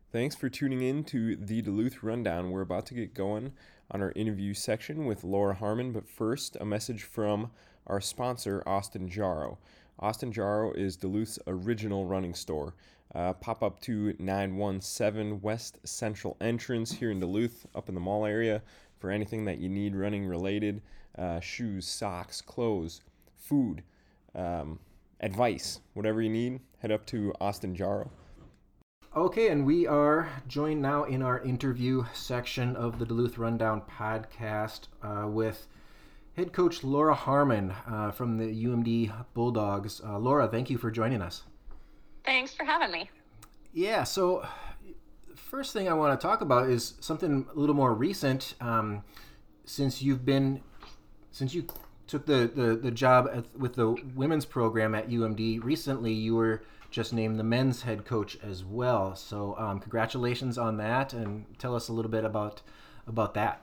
Thanks for tuning in to the Duluth Rundown. We're about to get going on our interview section with Laura Harmon, but first, a message from our sponsor, Austin Jaro. Austin Jaro is Duluth's original running store. Pop up to 917 West Central Entrance here in Duluth, up in the mall area, for anything that you need running related, shoes, socks, clothes, food, advice, whatever you need, head up to Austin Jaro. Okay, and we are joined now in our interview section of the Duluth Rundown podcast with head coach Laura Harmon from the UMD Bulldogs. Laura, thank you for joining us. Thanks for having me. Yeah, so first thing I want to talk about is something a little more recent. Since you took the job with the women's program at UMD recently, you were just named the men's head coach as well. So congratulations on that, and tell us a little bit about that.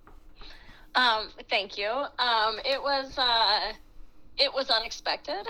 Thank you. It was unexpected.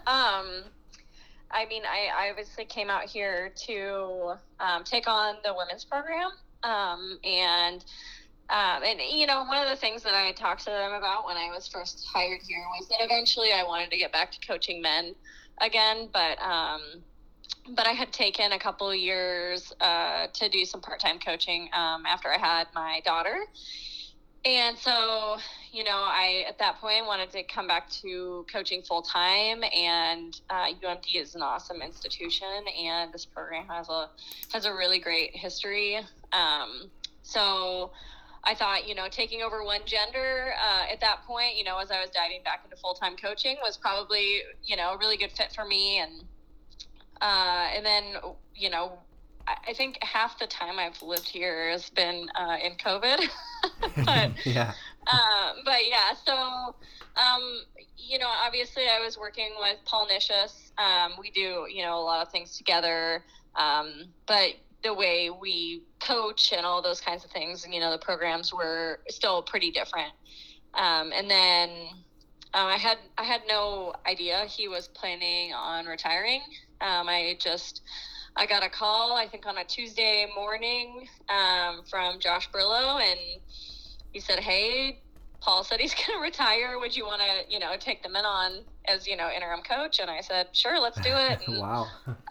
I obviously came out here to take on the women's program, and one of the things that I talked to them about when I was first hired here was that eventually I wanted to get back to coaching men again, but I had taken a couple of years to do some part-time coaching after I had my daughter. And so, I at that point wanted to come back to coaching full-time, and UMD is an awesome institution, and this program has a really great history. So I thought, taking over one gender at that point, as I was diving back into full-time coaching was probably, a really good fit for me. And then, I think half the time I've lived here has been in COVID. but yeah. So, obviously I was working with Paul Nicias. We do, a lot of things together. But the way we coach and all those kinds of things, the programs were still pretty different. And then I had no idea he was planning on retiring. I got a call, I think on a Tuesday morning, from Josh Brillo, and he said, "Hey, Paul said he's going to retire. Would you want to, take the men on as, interim coach?" And I said, "Sure, let's do it." And, wow.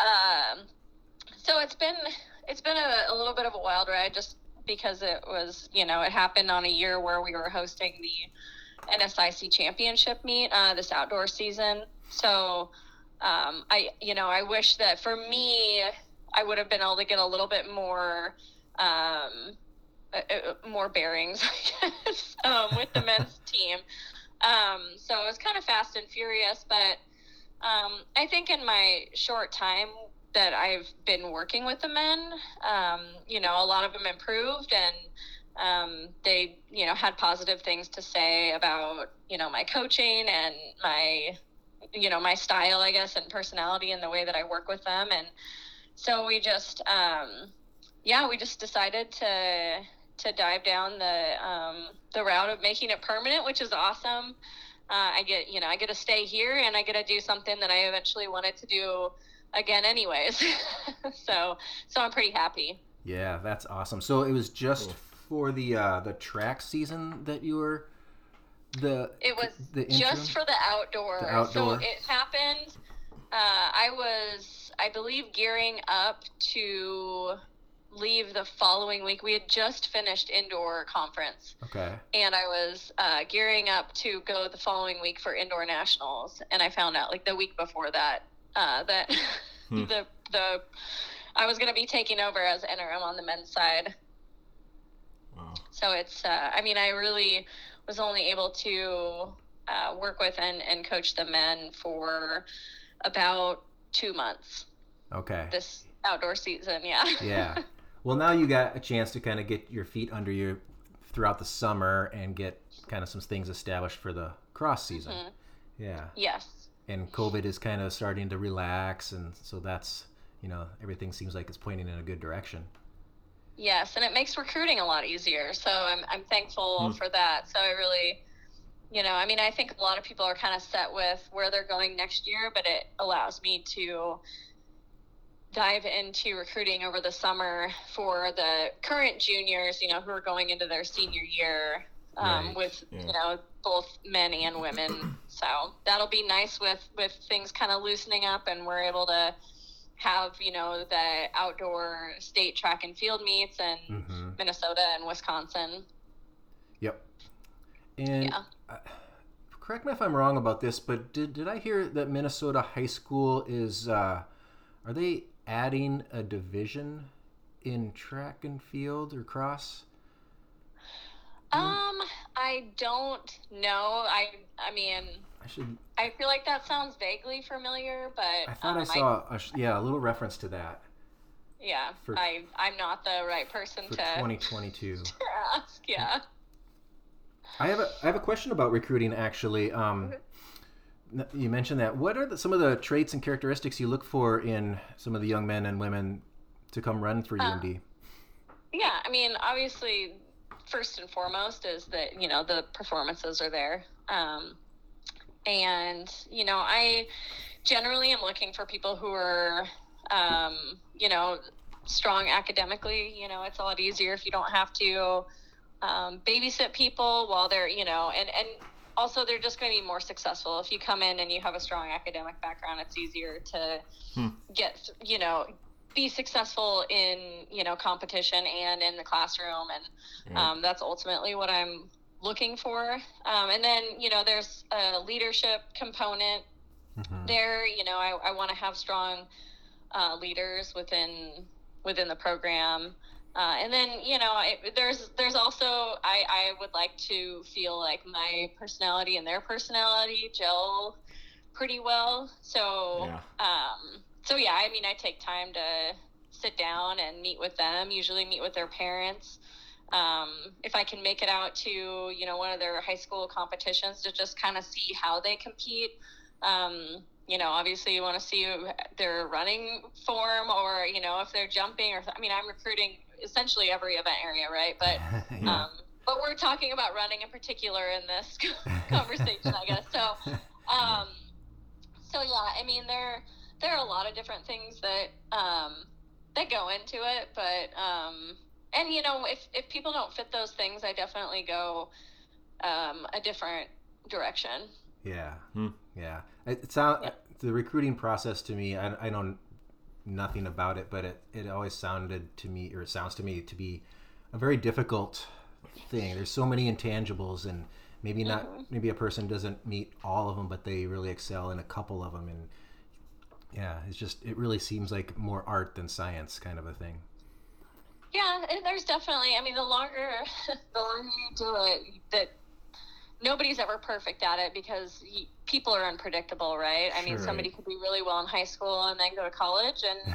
So it's been a little bit of a wild ride, just because it was, it happened on a year where we were hosting the NSIC championship meet, this outdoor season. So, I wish that for me, I would have been able to get a little bit more bearings, I guess, with the men's team. So it was kind of fast and furious, but I think in my short time that I've been working with the men, a lot of them improved, and they, had positive things to say about, my coaching and my style, I guess, and personality and the way that I work with them. And so we just, we just decided to dive down the route of making it permanent, which is awesome. I get to stay here, and I get to do something that I eventually wanted to do again anyways. So I'm pretty happy. Yeah, that's awesome. So it was just for the track season that you were It was just for the outdoor. So it happened. I was, I believe, gearing up to leave the following week. We had just finished indoor conference. Okay. And I was gearing up to go the following week for indoor nationals, and I found out like the week before that that I was going to be taking over as interim on the men's side. Wow. So it's I really was only able to work with and coach the men for about 2 months. Okay. This outdoor season, yeah. Yeah. Well, now you got a chance to kind of get your feet under you throughout the summer and get kind of some things established for the cross season. Mm-hmm. Yeah. Yes. And COVID is kind of starting to relax, and so that's, everything seems like it's pointing in a good direction. Yes, and it makes recruiting a lot easier. So I'm thankful for that. So I really, I think a lot of people are kind of set with where they're going next year, but it allows me to dive into recruiting over the summer for the current juniors, who are going into their senior year, Right. with, Yeah. both men and women. So that'll be nice with things kind of loosening up, and we're able to have, the outdoor state track and field meets in Mm-hmm. Minnesota and Wisconsin. Yep. And Yeah. correct me if I'm wrong about this, but did I hear that Minnesota high school is are they adding a division in track and field or cross? I don't know. I mean, I should. I feel like that sounds vaguely familiar, but I thought I saw a little reference to that yeah, for I'm not the right person for to 2022. to ask. Yeah. I have a question about recruiting actually. You mentioned that. What are some of the traits and characteristics you look for in some of the young men and women to come run for UMD? Yeah, I mean, obviously, first and foremost is that, the performances are there. And, I generally am looking for people who are, strong academically. It's a lot easier if you don't have to babysit people while they're, and also they're just going to be more successful. If you come in and you have a strong academic background, it's easier to get, be successful in, competition and in the classroom. And that's ultimately what I'm looking for. And then, there's a leadership component there. I want to have strong leaders within the program. And then, there's also, I would like to feel like my personality and their personality gel pretty well. So, yeah, I mean, I take time to sit down and meet with them, usually meet with their parents. If I can make it out to, one of their high school competitions to just kind of see how they compete. Obviously you want to see their running form, or, if they're jumping, or, I mean, I'm recruiting essentially every event area, right? But, Yeah. But we're talking about running in particular in this conversation, I guess. So, yeah, I mean, there are a lot of different things that, that go into it, but, and, if people don't fit those things, I definitely go, a different direction. Yeah. Yeah. It sounds the recruiting process to me. I know nothing about it, but it always sounded to me, or it sounds to me, to be a very difficult thing. There's so many intangibles, and maybe maybe a person doesn't meet all of them, but they really excel in a couple of them. And yeah, it really seems like more art than science kind of a thing. Yeah, there's definitely, I mean, the longer you do it, that nobody's ever perfect at it, because people are unpredictable, right? I mean, somebody could be really well in high school and then go to college, and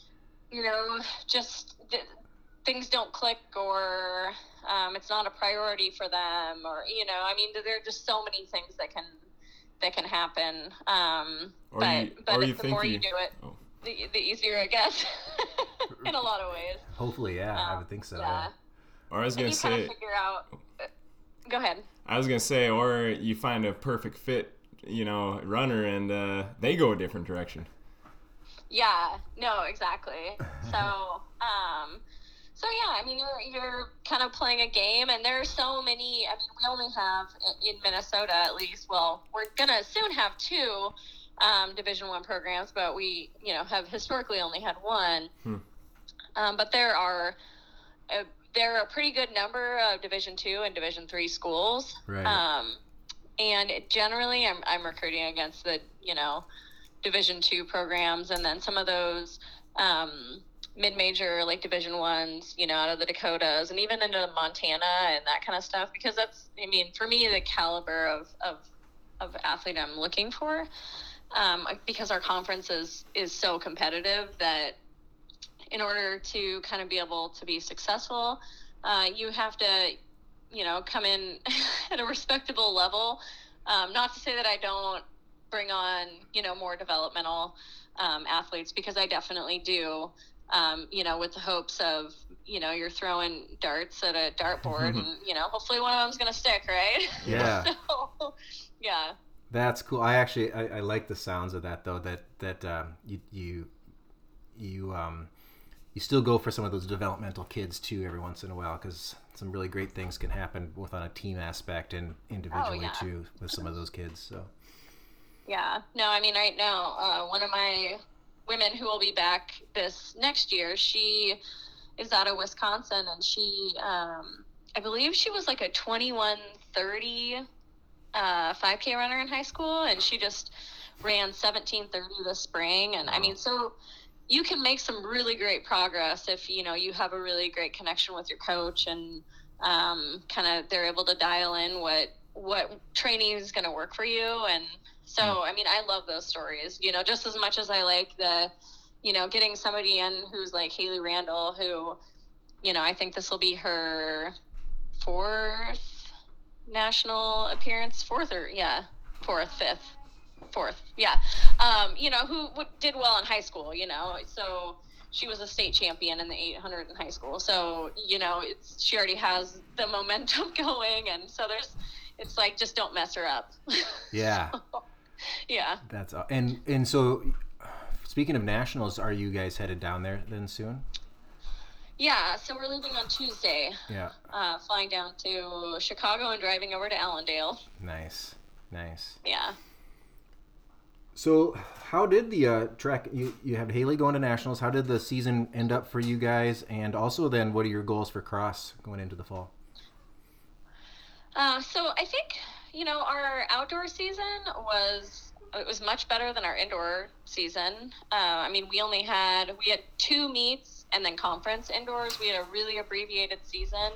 just things don't click, or it's not a priority for them, or I mean, there are just so many things that can happen. But the more you do it, the easier it gets in a lot of ways. Hopefully, yeah, I would think so. Yeah. Or I was gonna say, kind of figure out. Go ahead. I was gonna say, or you find a perfect fit, runner, and they go a different direction. Yeah. No. Exactly. So. So yeah, I mean, you're kind of playing a game, and there are so many. I mean, we only have in Minnesota, at least. Well, we're gonna soon have 2 Division I programs, but we, have historically only had 1. But there are a pretty good number of Division II and Division III schools. Right. And generally, I'm recruiting against the Division II programs, and then some of those mid-major, like Division I's, out of the Dakotas, and even into Montana and that kind of stuff, because that's, I mean, for me, the caliber of athlete I'm looking for, because our conference is so competitive that in order to kind of be able to be successful, you have to, come in at a respectable level. Not to say that I don't bring on, more developmental athletes, because I definitely do. With the hopes of, you're throwing darts at a dartboard, and, hopefully one of them's going to stick, right? Yeah. So, yeah. That's cool. I like the sounds of that, though, that you you still go for some of those developmental kids too every once in a while, because some really great things can happen both on a team aspect and individually too with some of those kids. So yeah, no, I mean, right now, one of my women who will be back this next year, she is out of Wisconsin, and she, I believe she was like a 21:30 5K runner in high school, and she just ran 17:30 this spring. And I mean, so you can make some really great progress if, you know, you have a really great connection with your coach, and kind of they're able to dial in what training is going to work for you. And so, I mean, I love those stories, you know, just as much as I like you know, getting somebody in who's like Haley Randall, who, you know, I think this will be her fourth national appearance, fourth. Yeah. You know, who did well in high school, you know, so she was a state champion in the 800 in high school. So, you know, she already has the momentum going. And so it's like, just don't mess her up. Yeah. Yeah. That's and so speaking of nationals, are you guys headed down there then soon? Yeah, so we're leaving on Tuesday. Yeah. Flying down to Chicago and driving over to Allendale. Nice. Yeah. So how did the track, you have Haley going to nationals, how did the season end up for you guys? And also then, what are your goals for cross going into the fall? So I think, you know, our outdoor season was much better than our indoor season. I mean, we had 2 meets and then conference indoors. We had a really abbreviated season.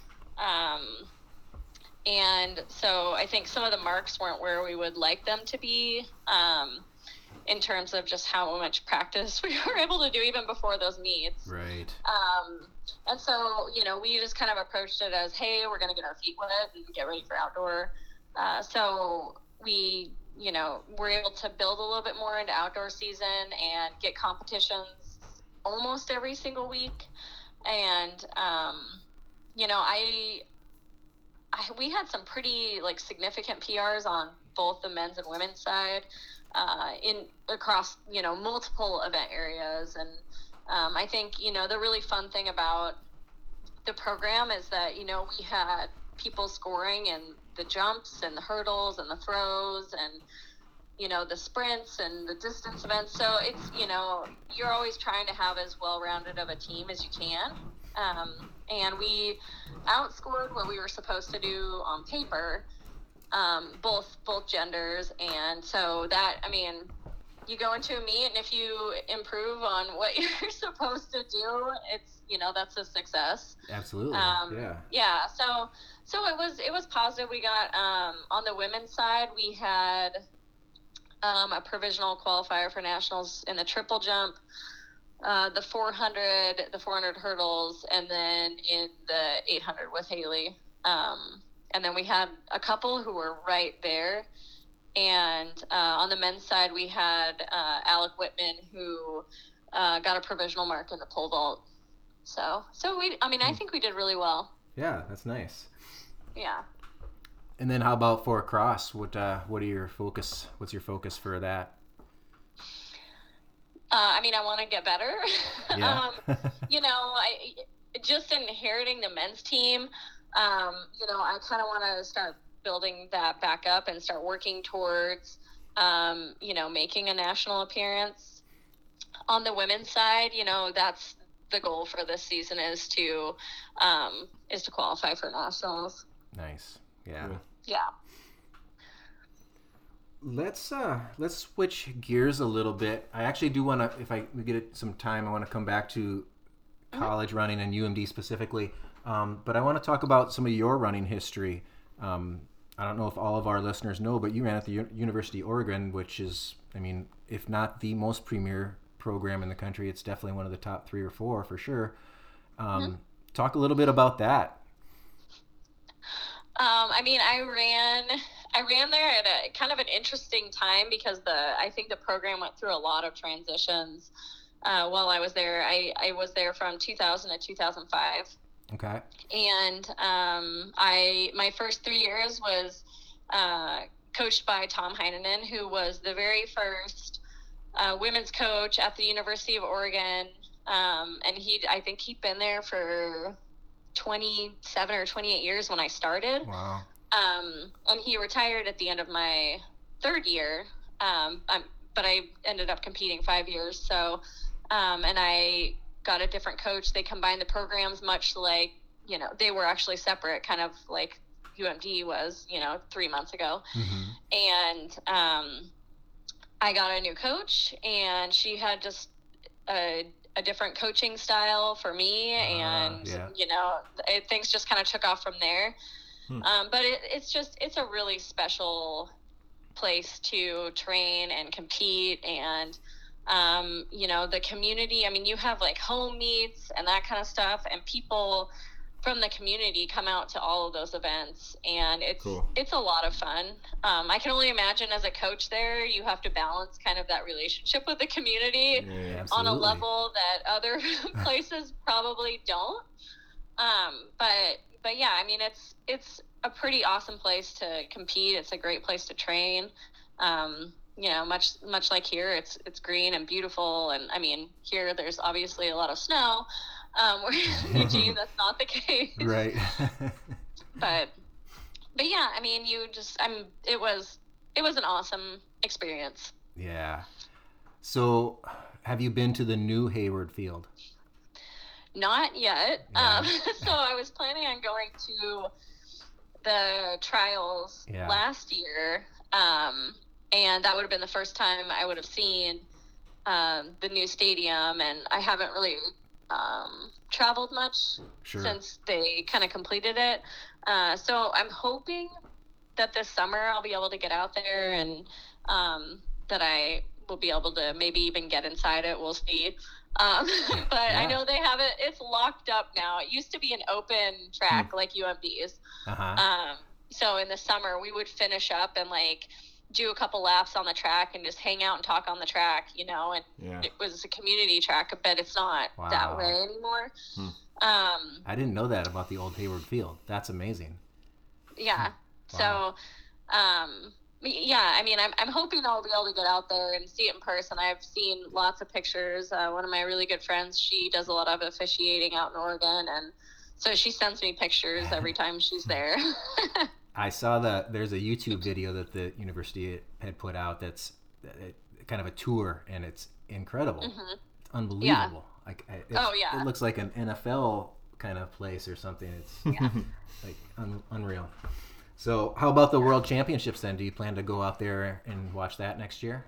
And so I think some of the marks weren't where we would like them to be, in terms of just how much practice we were able to do even before those meets. Right. And so, you know, we just kind of approached it as, hey, we're going to get our feet wet and get ready for outdoor. So we, you know, we're able to build a little bit more into outdoor season and get competitions almost every single week. And, you know, we had some pretty like significant PRs on both the men's and women's side, across, you know, multiple event areas. And, I think, you know, the really fun thing about the program is that, you know, we had people scoring in the jumps and the hurdles and the throws and, you know, the sprints and the distance events. So it's, you know, you're always trying to have as well-rounded of a team as you can. And we outscored what we were supposed to do on paper, both genders. And so that, I mean, you go into a meet, and if you improve on what you're supposed to do, it's, you know, that's a success. Absolutely. Yeah. So it was positive. We got, on the women's side, we had, a provisional qualifier for nationals in the triple jump, the 400 hurdles, and then in the 800 with Haley. And then we had a couple who were right there. And on the men's side, we had Alec Whitman, who got a provisional mark in the pole vault. So I think we did really well. Yeah, that's nice. Yeah. And then how about for cross? What's your focus for that? I mean, I want to get better. Yeah. You know, just inheriting the men's team, you know, I kind of want to start building that back up and start working towards, you know, making a national appearance. On the women's side, you know, that's the goal for this season is to qualify for nationals. Nice. Yeah. Cool. Yeah. Let's switch gears a little bit. I actually do want to, if we get some time, I want to come back to college running and UMD specifically. But I want to talk about some of your running history. I don't know if all of our listeners know, but you ran at the University of Oregon, which is, I mean, if not the most premier program in the country, it's definitely one of the top 3 or 4 for sure. Talk a little bit about that. I mean, I ran there at a kind of an interesting time because I think the program went through a lot of transitions while I was there. I was there from 2000 to 2005. Okay. And my first 3 years was coached by Tom Heinonen, who was the very first women's coach at the University of Oregon. And I think he'd been there for 27 or 28 years when I started. Wow. And he retired at the end of my third year. But I ended up competing 5 years. So, and I got a different coach. They combined the programs much like, they were actually separate, kind of like UMD was, 3 months ago. And I got a new coach, and she had just a different coaching style for me. And, things just kind of took off from there. But it's a really special place to train and compete. And, the community, I mean, you have like home meets and that kind of stuff, and people from the community come out to all of those events, and it's a lot of fun. I can only imagine as a coach there, you have to balance kind of that relationship with the community on a level that other places probably don't. But yeah, I mean, it's a pretty awesome place to compete. It's a great place to train. Much like here, it's green and beautiful. And I mean, here there's obviously a lot of snow. Where in Eugene, that's not the case. Right. but yeah, I mean, it was an awesome experience. Yeah. So have you been to the new Hayward Field? Not yet. Yeah. So I was planning on going to the trials last year. And that would have been the first time I would have seen the new stadium, and I haven't really traveled much since they kind of completed it. So I'm hoping that this summer I'll be able to get out there, and that I will be able to maybe even get inside it. We'll see. But I know they have it. It's locked up now. It used to be an open track like UMD's. So in the summer we would finish up and like do a couple laps on the track and just hang out and talk on the track, and it was a community track, but it's not that way anymore. I didn't know that about the old Hayward Field. That's amazing. Yeah. Wow. So, yeah, I mean, I'm hoping I'll be able to get out there and see it in person. I've seen lots of pictures. One of my really good friends, she does a lot of officiating out in Oregon, and so she sends me pictures every time she's there. I saw there's a YouTube video that the university had put out that's kind of a tour, and it's incredible. It's unbelievable. Yeah. It looks like an NFL kind of place or something. It's like unreal. So how about the World Championships then? Do you plan to go out there and watch that next year?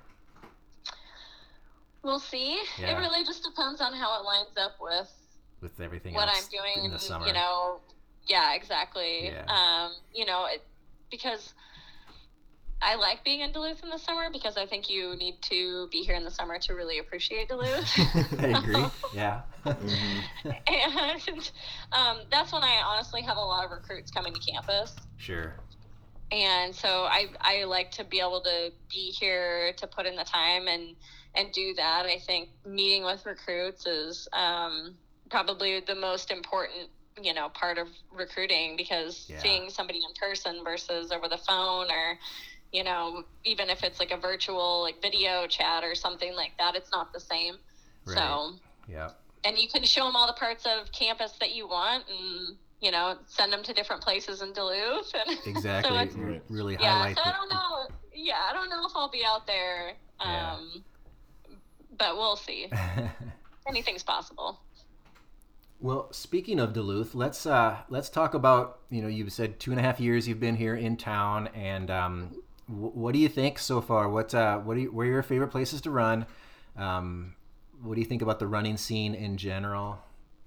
We'll see. Yeah. It really just depends on how it lines up with everything what else I'm doing in the summer. Yeah, exactly. Yeah. Because I like being in Duluth in the summer, because I think you need to be here in the summer to really appreciate Duluth. I agree. Yeah. And that's when I honestly have a lot of recruits coming to campus. Sure. And so I like to be able to be here to put in the time and do that. I think meeting with recruits is probably the most important part of recruiting, because seeing somebody in person versus over the phone, or even if it's like a virtual like video chat or something like that, it's not the same. Right. So and you can show them all the parts of campus that you want, and send them to different places in Duluth, and exactly. so really highlight. So I don't know. Yeah, I don't know if I'll be out there, but we'll see. Anything's possible. Well, speaking of Duluth, let's talk about, you've said 2.5 years you've been here in town, and what do you think so far? Where are your favorite places to run? What do you think about the running scene in general?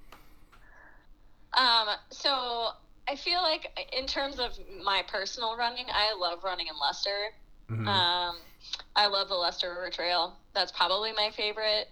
So I feel like in terms of my personal running, I love running in Leicester. I love the Leicester River Trail. That's probably my favorite.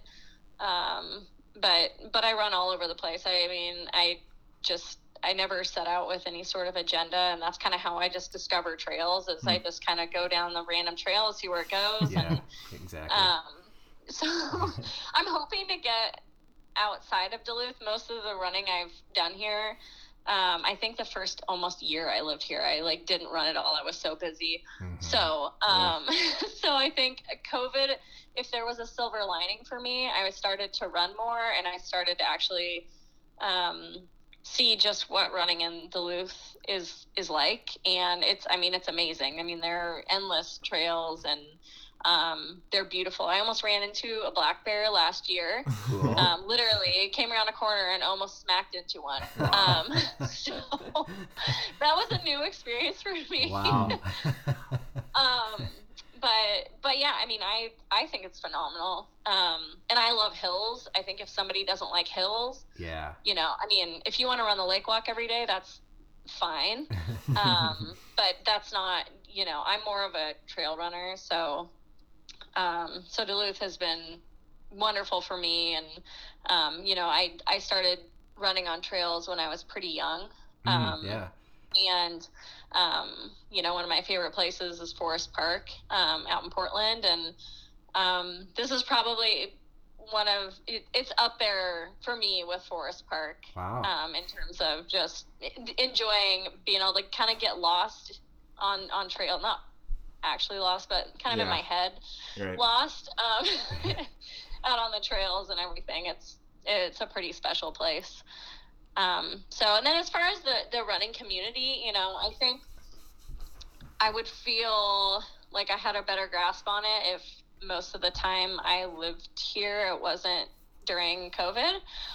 But I run all over the place. I mean, I never set out with any sort of agenda, and that's kind of how I just discover trails, is I just kind of go down the random trail and see where it goes. Yeah, exactly. So I'm hoping to get outside of Duluth. Most of the running I've done here I think the first almost year I lived here, I like didn't run at all. I was so busy. So, so I think COVID, if there was a silver lining for me, I started to run more, and I started to actually see just what running in Duluth is like. And it's amazing. I mean, there are endless trails, and they're beautiful. I almost ran into a black bear last year. Cool. Literally came around a corner and almost smacked into one. So that was a new experience for me. Wow. But yeah, I mean, I think it's phenomenal. And I love hills. I think if somebody doesn't like hills, Yeah. you know, I mean, if you want to run the lake walk every day, that's fine. But that's not, you know, I'm more of a trail runner. So Duluth has been wonderful for me. And, you know, I started running on trails when I was pretty young. Yeah. And, you know, one of my favorite places is Forest Park, out in Portland. And, this is probably it's up there for me with Forest Park. Wow. In terms of just enjoying being able to kind of get lost on trail, not actually lost, but kind of in my head, lost, out on the trails and everything. It's a pretty special place. So, and then as far as the running community, you know, I think I would feel like I had a better grasp on it if most of the time I lived here, it wasn't during COVID.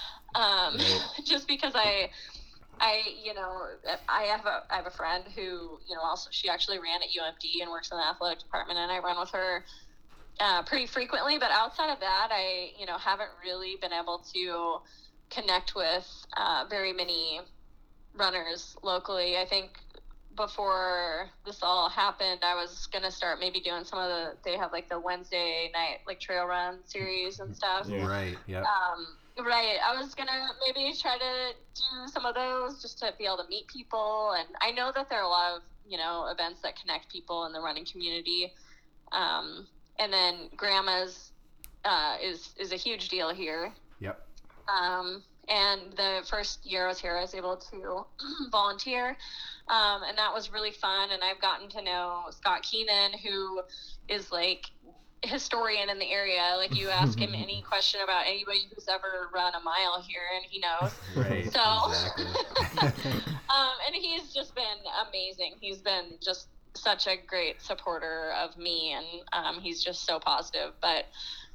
Just because I, you know, I have a friend who, you know, also, she actually ran at UMD and works in the athletic department, and I run with her pretty frequently. But outside of that, I, you know, haven't really been able to connect with very many runners locally. I think before this all happened, I was going to start maybe doing they have like the Wednesday night, like trail run series and stuff. Yeah. Right. Yeah. Right. I was going to maybe try to do some of those just to be able to meet people. And I know that there are a lot of, you know, events that connect people in the running community. And then Grandma's is a huge deal here. Yep. And the first year I was here, I was able to volunteer. And that was really fun. And I've gotten to know Scott Keenan, who is like a historian in the area. Like, you ask him any question about anybody who's ever run a mile here, and he knows. Right. So, Exactly. and he's just been amazing. He's been just such a great supporter of me, and he's just so positive. But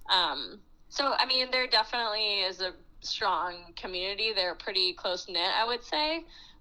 so, I mean, there definitely is a strong community. They're pretty close knit, I would say.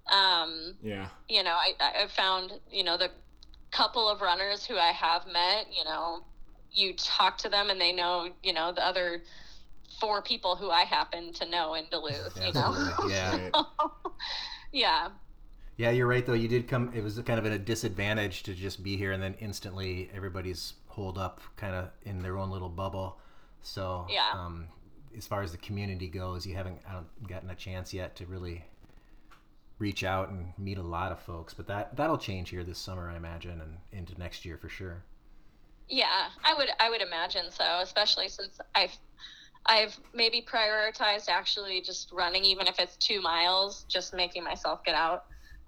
You know, I've found, you know, the couple of runners who I have met, you know, you talk to them and they know, you know, the other 4 people who I happen to know in Duluth, you know? Yeah. Yeah. Yeah, you're right, though. You did come, it was kind of a disadvantage to just be here and then instantly everybody's holed up kind of in their own little bubble. So, yeah. As far as the community goes, I haven't gotten a chance yet to really reach out and meet a lot of folks, but that'll change here this summer, I imagine, and into next year for sure. Yeah, I would imagine so, especially since I've maybe prioritized actually just running, even if it's 2 miles, just making myself get out.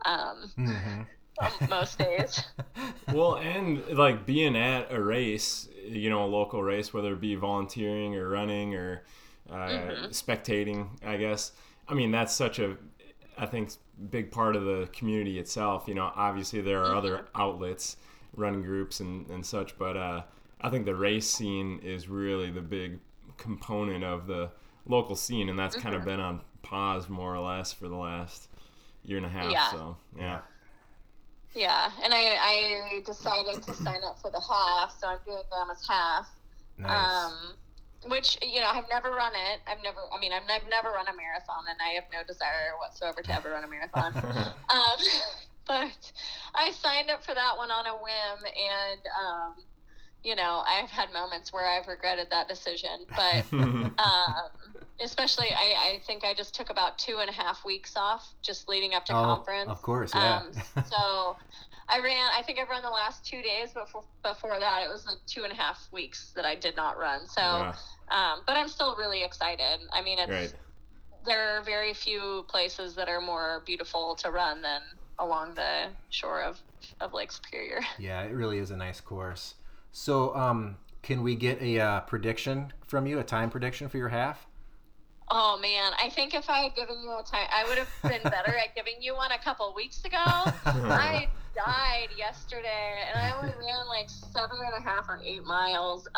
Most days. Well, and like being at a race, you know, a local race, whether it be volunteering or running or spectating, I guess. I mean, that's such a, I think, big part of the community itself. You know, obviously there are other outlets, running groups and such, but I think the race scene is really the big component of the local scene, and that's kind of been on pause more or less for the last year and a half. Yeah. So yeah, and I decided to sign up for the half, so I'm doing Grandma's half. Nice. Which, you know, I've never run it. I've never run a marathon, and I have no desire whatsoever to ever run a marathon. But I signed up for that one on a whim, and you know, I've had moments where I've regretted that decision, but especially I think I just took about 2.5 weeks off just leading up to conference. Of course, yeah. So I think I've run the last 2 days, but before that it was like 2.5 weeks that I did not run. So, but I'm still really excited. I mean, it's, there are very few places that are more beautiful to run than along the shore of Lake Superior. Yeah, it really is a nice course. So, can we get a prediction from you, a time prediction for your half? Oh man, I think if I had given you a time, I would have been better at giving you one a couple weeks ago. I died yesterday, and I only ran like 7.5 or 8 miles.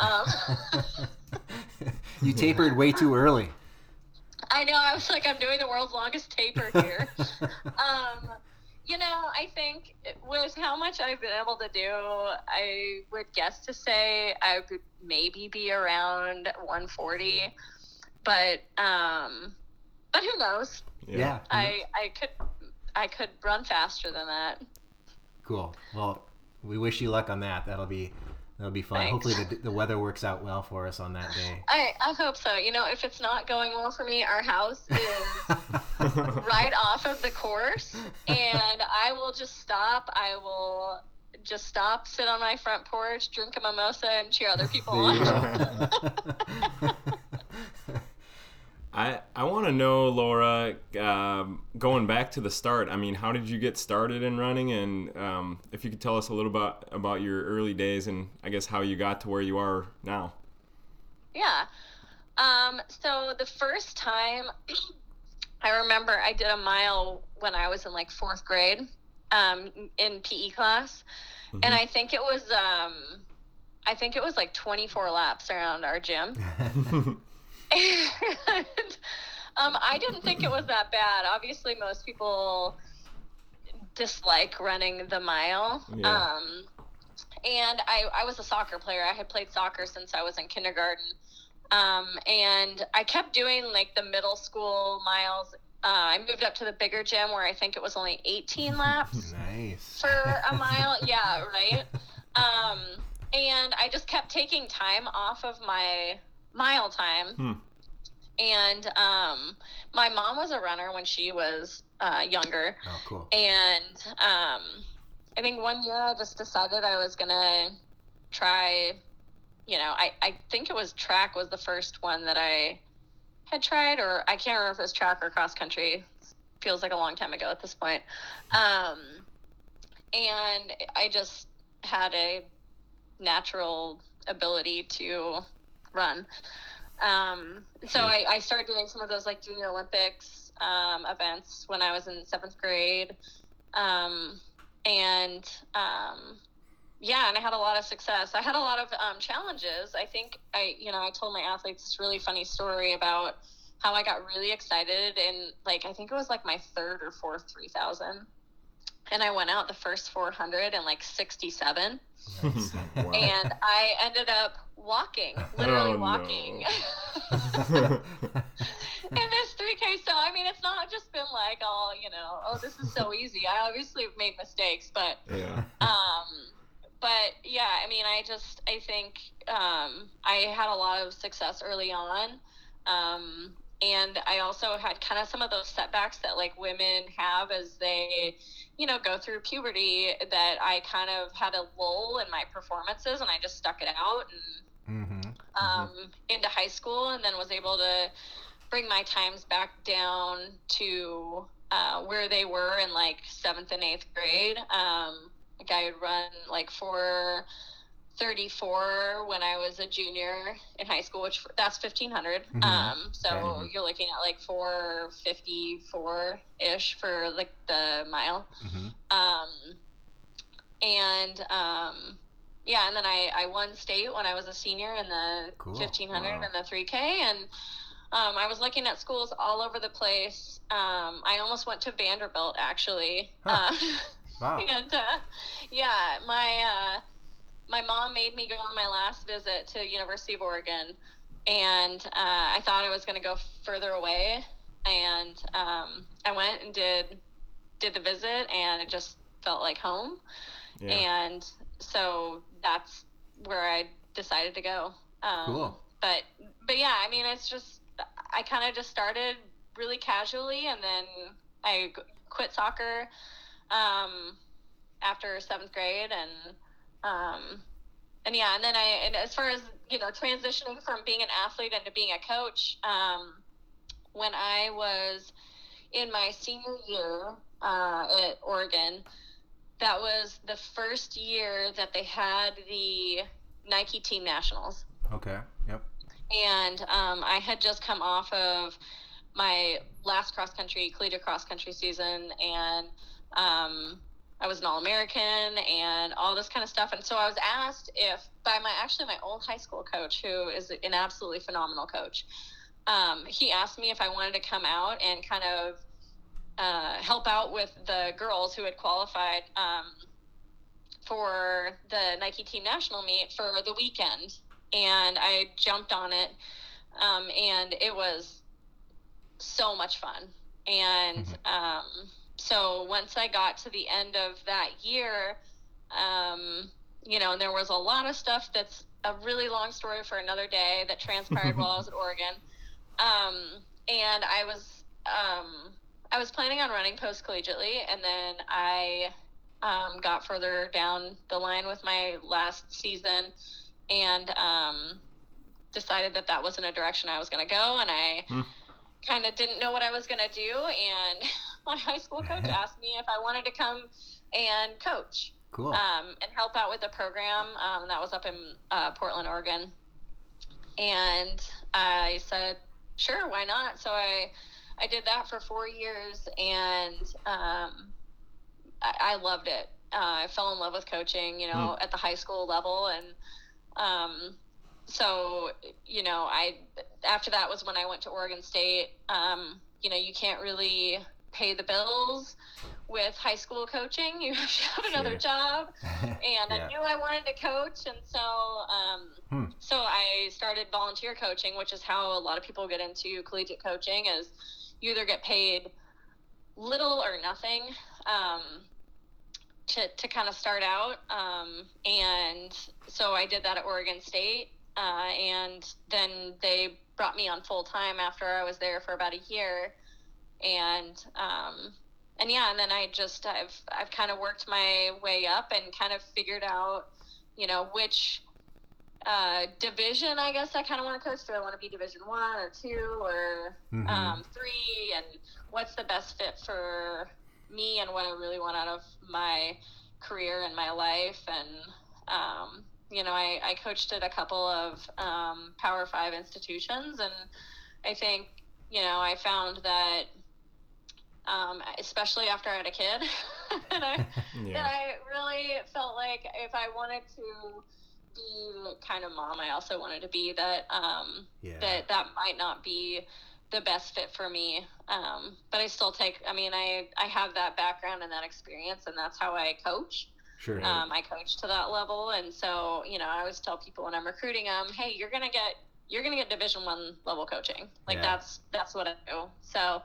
You tapered way too early. I know. I was like, I'm doing the world's longest taper here. I think with how much I've been able to do, I would guess to say I would maybe be around 140. But who knows? Yeah. I could run faster than that. Cool. Well, we wish you luck on that. That'll be fun. Thanks. Hopefully the weather works out well for us on that day. I hope so. If it's not going well for me, our house is right off of the course, and I will just stop. I will just stop, sit on my front porch, drink a mimosa, and cheer other people on. I want to know, Laura, going back to the start, I mean, how did you get started in running? And if you could tell us a little about your early days and I guess how you got to where you are now. Yeah. So the first time I remember I did a mile when I was in like 4th grade in PE class. Mm-hmm. And I think it was like 24 laps around our gym. And I didn't think it was that bad. Obviously, most people dislike running the mile. Yeah. And I was a soccer player. I had played soccer since I was in kindergarten. And I kept doing like the middle school miles. I moved up to the bigger gym where I think it was only 18 laps. Nice. For a mile. Yeah, right. And I just kept taking time off of my mile time. And my mom was a runner when she was younger. Oh, cool. And I think one year I just decided I was gonna try, I think it was track was the first one that I had tried, or I can't remember if it was track or cross country. It feels like a long time ago at this point. And I just had a natural ability to run. So I started doing some of those like Junior Olympics events when I was in 7th grade. And I had a lot of success. I had a lot of challenges. I think I told my athletes this really funny story about how I got really excited in like, I think it was like my 3rd or 4th 3,000. And I went out the first 400 in like 67. Nice. Wow. And I ended up literally walking. No. In this 3K. So, I mean, it's not just been like, this is so easy. I obviously have made mistakes, but, Yeah. I think I had a lot of success early on. And I also had kind of some of those setbacks that like women have as they, go through puberty, that I kind of had a lull in my performances and I just stuck it out and into high school, and then was able to bring my times back down to where they were in like 7th and 8th grade. Like I would run like 4:34 when I was a junior in high school, which that's 1,500. So you're looking at like 4:54 ish for like the mile. And then I won state when I was a senior in the 1,500 and the 3K, and I was looking at schools all over the place. I almost went to Vanderbilt actually. Wow. And my mom made me go on my last visit to University of Oregon, and I thought I was going to go further away, and I went and did the visit, and it just felt like home. Yeah. And so that's where I decided to go. Cool. But yeah, I mean, it's just, I kind of just started really casually, and then I quit soccer after 7th grade, and then as far as transitioning from being an athlete into being a coach, when I was in my senior year at Oregon, that was the first year that they had the Nike Team Nationals. Okay. Yep. And I had just come off of my last collegiate cross country season, and I was an All-American and all this kind of stuff. And so I was asked if by my old high school coach, who is an absolutely phenomenal coach. He asked me if I wanted to come out and kind of help out with the girls who had qualified for the Nike Team National meet for the weekend. And I jumped on it, and it was so much fun. And so once I got to the end of that year, you know, and there was a lot of stuff that's a really long story for another day that transpired while I was at Oregon. And I was planning on running post-collegiately, and then I got further down the line with my last season and decided that wasn't a direction I was going to go, and I kind of didn't know what I was going to do, and my high school coach asked me if I wanted to come and coach. Cool. And help out with the program that was up in Portland, Oregon. And I said, sure, why not? So I did that for 4 years, and I loved it. I fell in love with coaching, you know, at the high school level. And so, you know, after that was when I went to Oregon State. You know, you can't really pay the bills with high school coaching. You have to have another job. And I knew I wanted to coach. And so, so I started volunteer coaching, which is how a lot of people get into collegiate coaching, is you either get paid little or nothing, to kind of start out. And so I did that at Oregon State. And then they brought me on full time after I was there for about a year. And then I've kind of worked my way up and kind of figured out, you know, which division I guess I kind of want to coach. Do I want to be Division 1 or 2 or 3, and what's the best fit for me and what I really want out of my career and my life. And you know, I coached at a couple of Power 5 institutions, and I think, you know, I found that especially after I had a kid, that I really felt like if I wanted to be the kind of mom I also wanted to be, that that might not be the best fit for me. But I still I have that background and that experience, and that's how I coach. Sure. I coach to that level. And so, you know, I always tell people when I'm recruiting them, hey, you're going to get Division 1 level coaching. Like that's what I do. So,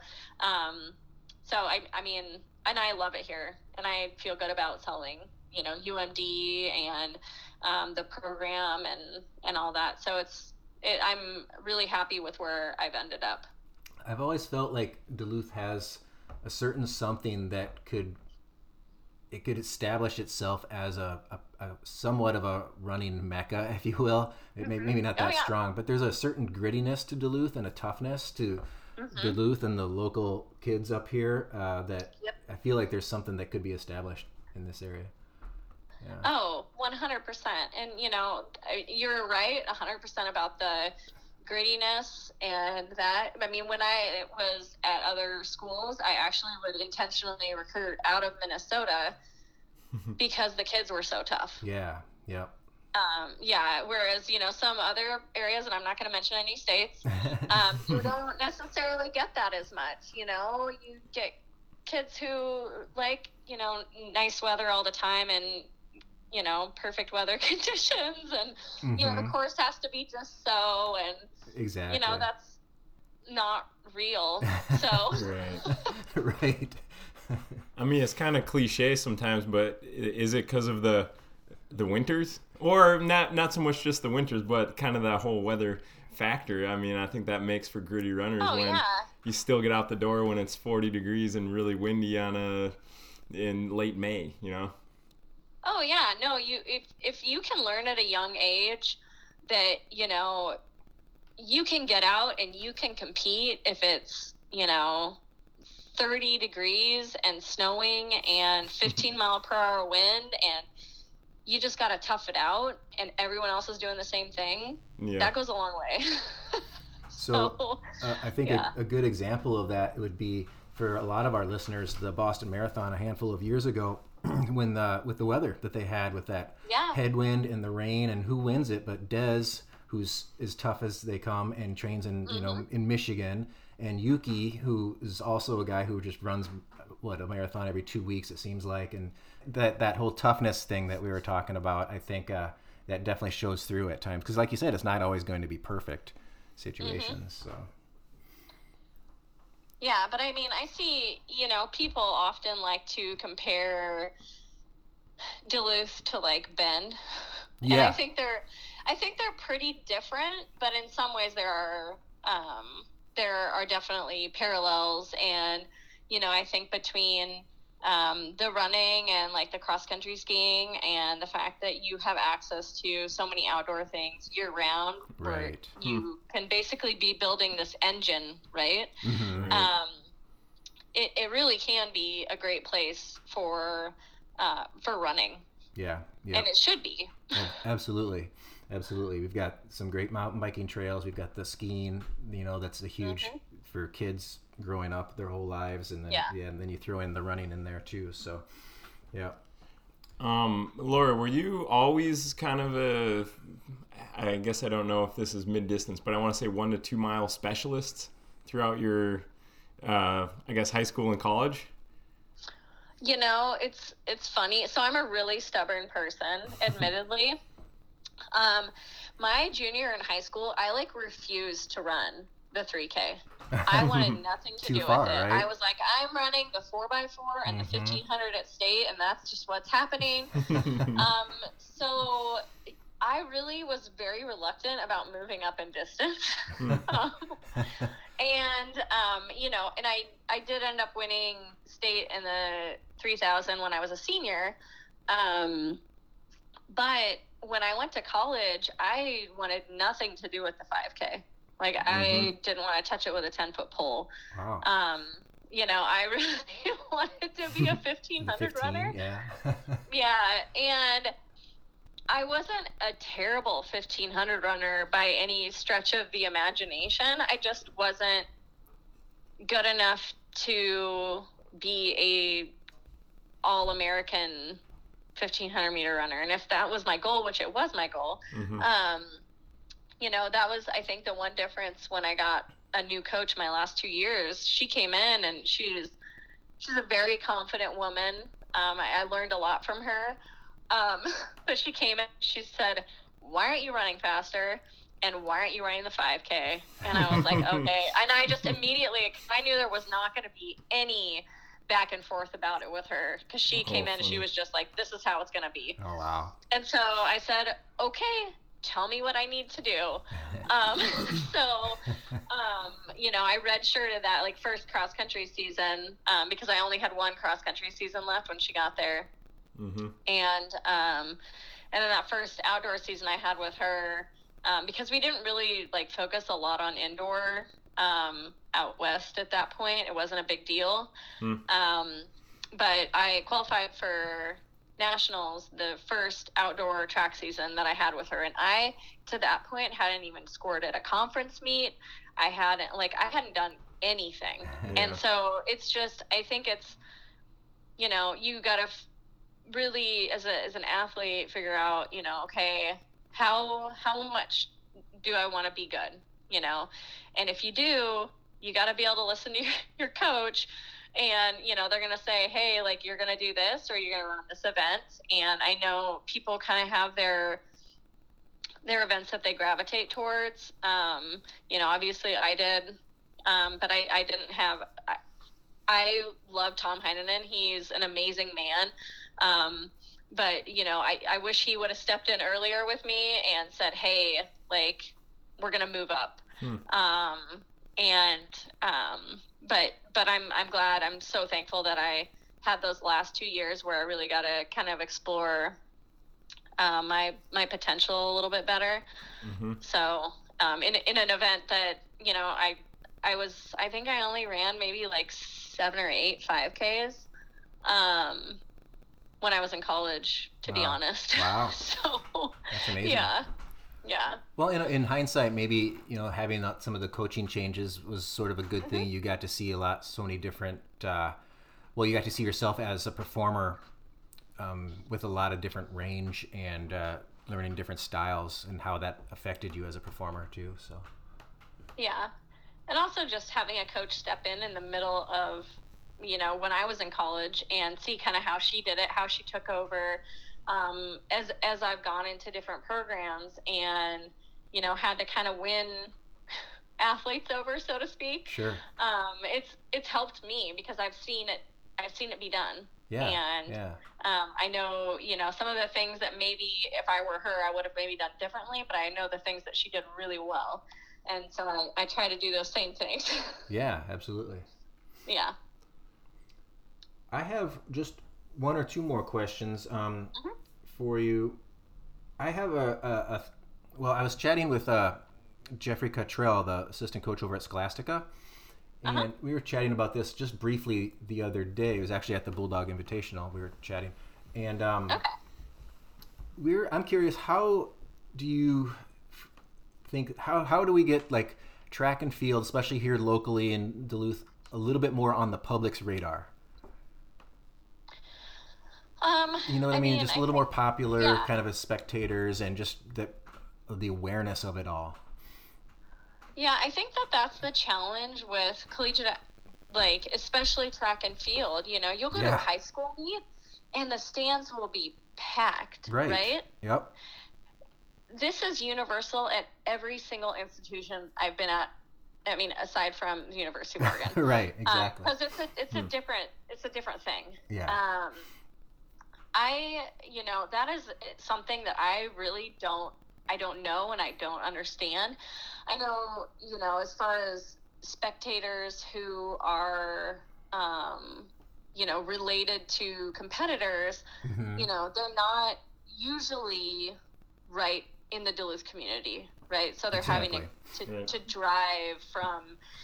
I mean, and I love it here, and I feel good about telling, you know, UMD and the program and all that. So I'm really happy with where I've ended up. I've always felt like Duluth has a certain something that could establish itself as a somewhat of a running mecca, if you will. Maybe not that strong, but there's a certain grittiness to Duluth and a toughness to Duluth and the local kids up here that I feel like there's something that could be established in this area. Yeah. Oh, 100%. And, you know, you're right 100% about the grittiness and that. I mean, when I was at other schools, I actually would intentionally recruit out of Minnesota because the kids were so tough. Yeah. Yep. Whereas, you know, some other areas, and I'm not going to mention any states, you don't necessarily get that as much. You know, you get kids who like, you know, nice weather all the time and, you know, perfect weather conditions, and, you know, the course has to be just so, and, exactly, you know, that's not real. So, right. I mean, it's kind of cliche sometimes, but is it because of the winters, or not so much just the winters, but kind of that whole weather factor? I mean, I think that makes for gritty runners you still get out the door when it's 40 degrees and really windy in late May, you know? Oh yeah, no, if you can learn at a young age that, you know, you can get out and you can compete if it's, 30 degrees and snowing and 15 mile per hour wind, and you just got to tough it out, and everyone else is doing the same thing. Yeah. That goes a long way. So I think a good example of that would be, for a lot of our listeners, the Boston Marathon a handful of years ago, when with the weather that they had with that headwind and the rain, and who wins it but Des, who's as tough as they come and trains in in Michigan, and Yuki, who is also a guy who just runs a marathon every 2 weeks, it seems like, and that whole toughness thing that we were talking about, I think that definitely shows through at times, because like you said, it's not always going to be perfect situations. So yeah, but I mean, I see, people often like to compare Duluth to like Bend. Yeah. And I think they're pretty different, but in some ways there are definitely parallels. And, I think between the running and like the cross country skiing and the fact that you have access to so many outdoor things year round, where you can basically be building this engine, right? Right. It really can be a great place for running. Yeah. And it should be. Absolutely. We've got some great mountain biking trails. We've got the skiing, that's a huge for kids growing up their whole lives, and then and then you throw in the running in there too. So yeah. Laura, were you always kind of I guess I don't know if this is mid-distance, but I want to say 1 to 2 mile specialist throughout your I guess high school and college? It's funny. So I'm a really stubborn person, admittedly. My junior in high school, I refused to run the 3K. I wanted nothing to do with it. Right? I was like, I'm running the 4x4 and the 1500 at state, and that's just what's happening. So I really was very reluctant about moving up in distance. And I did end up winning state in the 3000 when I was a senior. But when I went to college, I wanted nothing to do with the 5K. I didn't want to touch it with a 10-foot pole. Wow. I really wanted to be a 1500 runner. Yeah. Yeah. And I wasn't a terrible 1500 runner by any stretch of the imagination. I just wasn't good enough to be a all-American 1500 meter runner. And if that was my goal, which it was my goal, that was, I think, the one difference when I got a new coach my last 2 years. She came in and she's a very confident woman. I learned a lot from her. But she came in, she said, "Why aren't you running faster? And why aren't you running the 5K?" And I was like, okay. And I just immediately, I knew there was not going to be any back and forth about it with her, because she came in and she was just like, this is how it's going to be. Oh, wow. And so I said, okay, tell me what I need to do. I redshirted that first cross country season, because I only had one cross country season left when she got there. And then that first outdoor season I had with her, because we didn't really focus a lot on indoor out west at that point. It wasn't a big deal. But I qualified for nationals the first outdoor track season that I had with her, and I to that point hadn't even scored at a conference meet. I hadn't done anything. And so it's just, I think it's, you gotta really as an athlete figure out, okay, how much do I want to be good, and if you do, you got to be able to listen to your coach, and they're going to say, hey, you're going to do this or you're going to run this event. And I know people kind of have their events that they gravitate towards. Obviously I did, but I didn't have, I love Tom Heinonen. He's an amazing man. But I wish he would have stepped in earlier with me and said, hey, we're going to move up. But I'm glad, I'm so thankful that I had those last 2 years where I really got to kind of explore my potential a little bit better. So in an event that, I think I only ran maybe like 7 or 8 5Ks when I was in college, to be honest. Wow. So that's amazing. Yeah. Well, in hindsight, maybe, having some of the coaching changes was sort of a good thing. You got to see so many different, you got to see yourself as a performer with a lot of different range and learning different styles and how that affected you as a performer too. So. Yeah. And also just having a coach step in the middle of, when I was in college and see kind of how she did it, how she took over, as I've gone into different programs and, had to kind of win athletes over, so to speak. Sure. It's helped me because I've seen it be done. Yeah. And, I know, some of the things that maybe if I were her, I would have maybe done differently, but I know the things that she did really well. And so I try to do those same things. Yeah, absolutely. Yeah. I have just one or two more questions for you. I have I was chatting with Jeffrey Cottrell, the assistant coach over at Scholastica, and we were chatting about this just briefly the other day. It was actually at the Bulldog Invitational. We were chatting, and I'm curious, how do you think, how do we get like track and field, especially here locally in Duluth, a little bit more on the public's radar? You know what I mean? Just a little more popular kind of as spectators and just the awareness of it all. Yeah, I think that's the challenge with collegiate, like, especially track and field. You'll go to a high school meet and the stands will be packed, right? Yep. This is universal at every single institution I've been at. I mean, aside from the University of Oregon. Right, exactly. Because it's a different thing. Yeah. That is something that I really don't know and I don't understand. I know, as far as spectators who are, related to competitors, they're not usually right in the Duluth community, right? So they're having to drive from,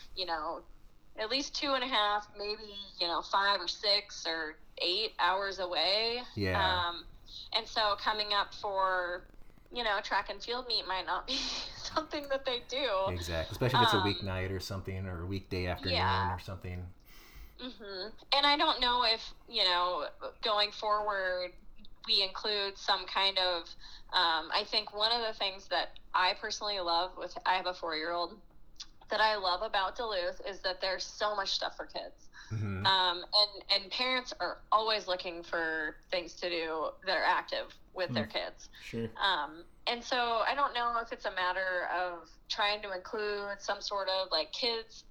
at least 2.5, maybe, 5 or 6 or 8 hours away. Yeah. And so coming up for, track and field meet might not be something that they do. Exactly. Especially if it's a weeknight or something, or a weekday afternoon or something. Mm-hmm. And I don't know if, going forward, we include some kind of, I think one of the things that I personally love I have a 4-year-old, that I love about Duluth is that there's so much stuff for kids. Mm-hmm. And parents are always looking for things to do that are active with their kids. Sure. And so I don't know if it's a matter of trying to include some sort of like kids,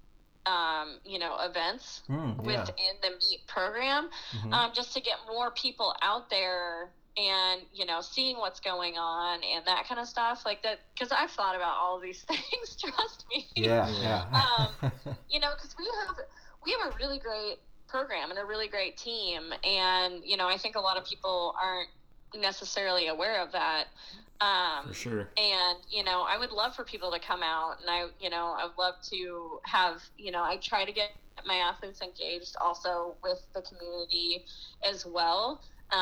events within the meet program, just to get more people out there and, seeing what's going on and that kind of stuff like that. Cause I've thought about all of these things, trust me. Yeah. Cause we have a really great program and a really great team. And, I think a lot of people aren't necessarily aware of that. For sure. And, I would love for people to come out and I would love to have, I try to get my athletes engaged also with the community as well.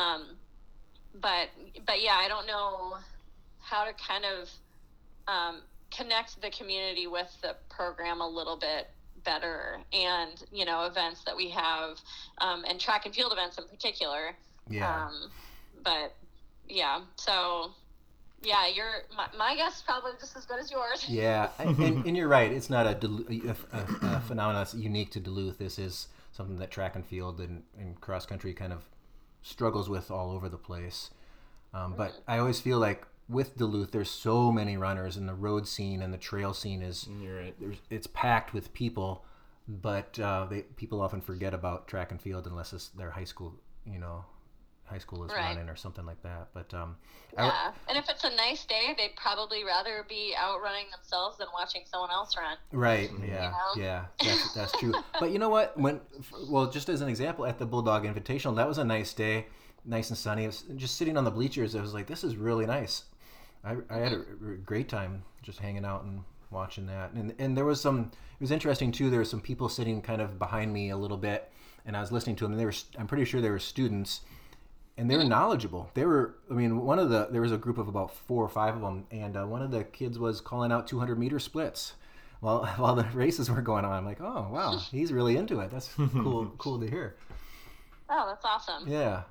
But yeah, I don't know how to kind of connect the community with the program a little bit better, and events that we have, and track and field events in particular. Yeah. But yeah, so yeah, my guess is probably just as good as yours. Yeah, and you're right. It's not a phenomenon that's unique to Duluth. This is something that track and field and cross country kind of struggles with all over the place. But I always feel like with Duluth, there's so many runners, and the road scene and the trail scene is, you're right, it's packed with people. But people often forget about track and field unless it's their high school, high school is running or something like that. But and if it's a nice day, they'd probably rather be out running themselves than watching someone else run. Right. Yeah. That's true. But you know what? Just as an example, at the Bulldog Invitational, that was a nice day, nice and sunny. It was just sitting on the bleachers. I was like, this is really nice. I had a great time just hanging out and watching that. And there was some. It was interesting too. There were some people sitting kind of behind me a little bit, and I was listening to them. And I'm pretty sure they were students, and they were knowledgeable. They were. I mean, there was a group of about 4 or 5 of them, and one of the kids was calling out 200-meter splits while the races were going on. I'm like, oh wow, he's really into it. That's cool to hear. Oh, that's awesome. Yeah.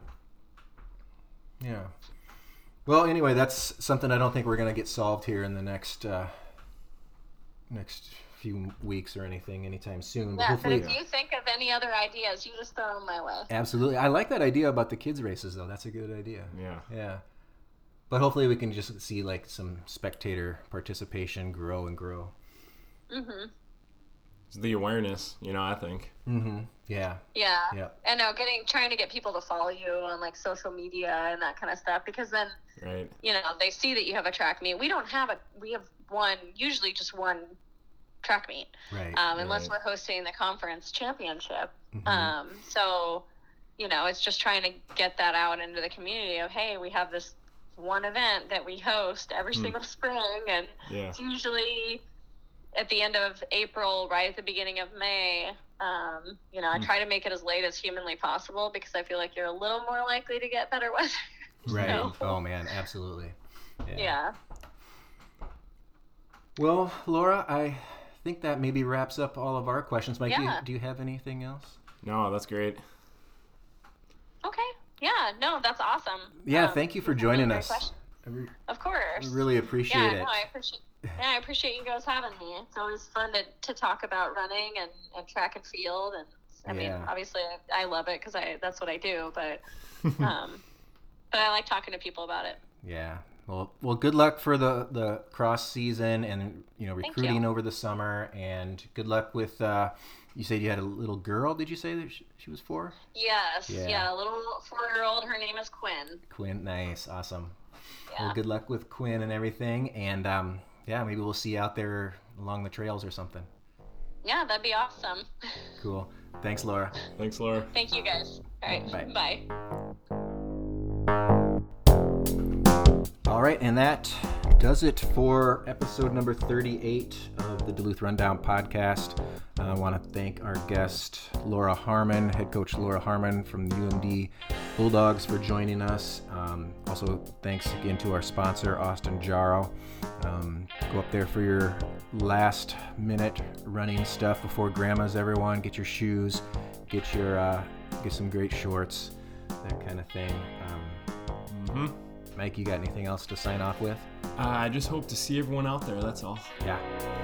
Well, anyway, that's something I don't think we're going to get solved here in the next few weeks or anytime soon. Yeah, but if you think of any other ideas, you just throw them my way. Absolutely. I like that idea about the kids races, though. That's a good idea. Yeah. But hopefully we can just see like some spectator participation grow and grow. Mm-hmm. It's the awareness, I think. Mm-hmm. Yeah. I know, trying to get people to follow you on like social media and that kind of stuff, because then, right, they see that you have a track meet. We have usually just one track meet, right? Unless we're hosting the conference championship. Mm-hmm. So, it's just trying to get that out into the community of, hey, we have this one event that we host every single spring, and it's usually at the end of April, right at the beginning of May. I try to make it as late as humanly possible, because I feel like you're a little more likely to get better weather. Right. So. Oh man, absolutely. Yeah. Well, Laura, I think that maybe wraps up all of our questions. Mike, do you have anything else? No, that's great. Okay. Yeah. No, that's awesome. Yeah. Thank you for joining us. Of course. I really appreciate it. No, I appreciate you guys having me. It's always fun to talk about running and track and field, and I mean, obviously I love it because that's what I do, but I like talking to people about it. Yeah. Well, good luck for the cross season and recruiting over the summer, and good luck with. You said you had a little girl. Did you say that she was 4? Yes. Yeah. A little 4-year-old. Her name is Quinn. Quinn, nice, awesome. Yeah. Well, good luck with Quinn and everything, and maybe we'll see you out there along the trails or something. Yeah, that'd be awesome. Cool. Thanks, Laura. Thanks, Laura. Thank you, guys. All right. Bye. All right, and that does it for episode number 38 of the Duluth Rundown podcast. I want to thank our guest, Laura Harmon, head coach Laura Harmon from the UMD Bulldogs, for joining us. Also, thanks again to our sponsor, Austin Jaro. Go up there for your last minute running stuff before grandma's, everyone. Get your shoes, get some great shorts, that kind of thing. Mike, you got anything else to sign off with? I just hope to see everyone out there, that's all. Yeah.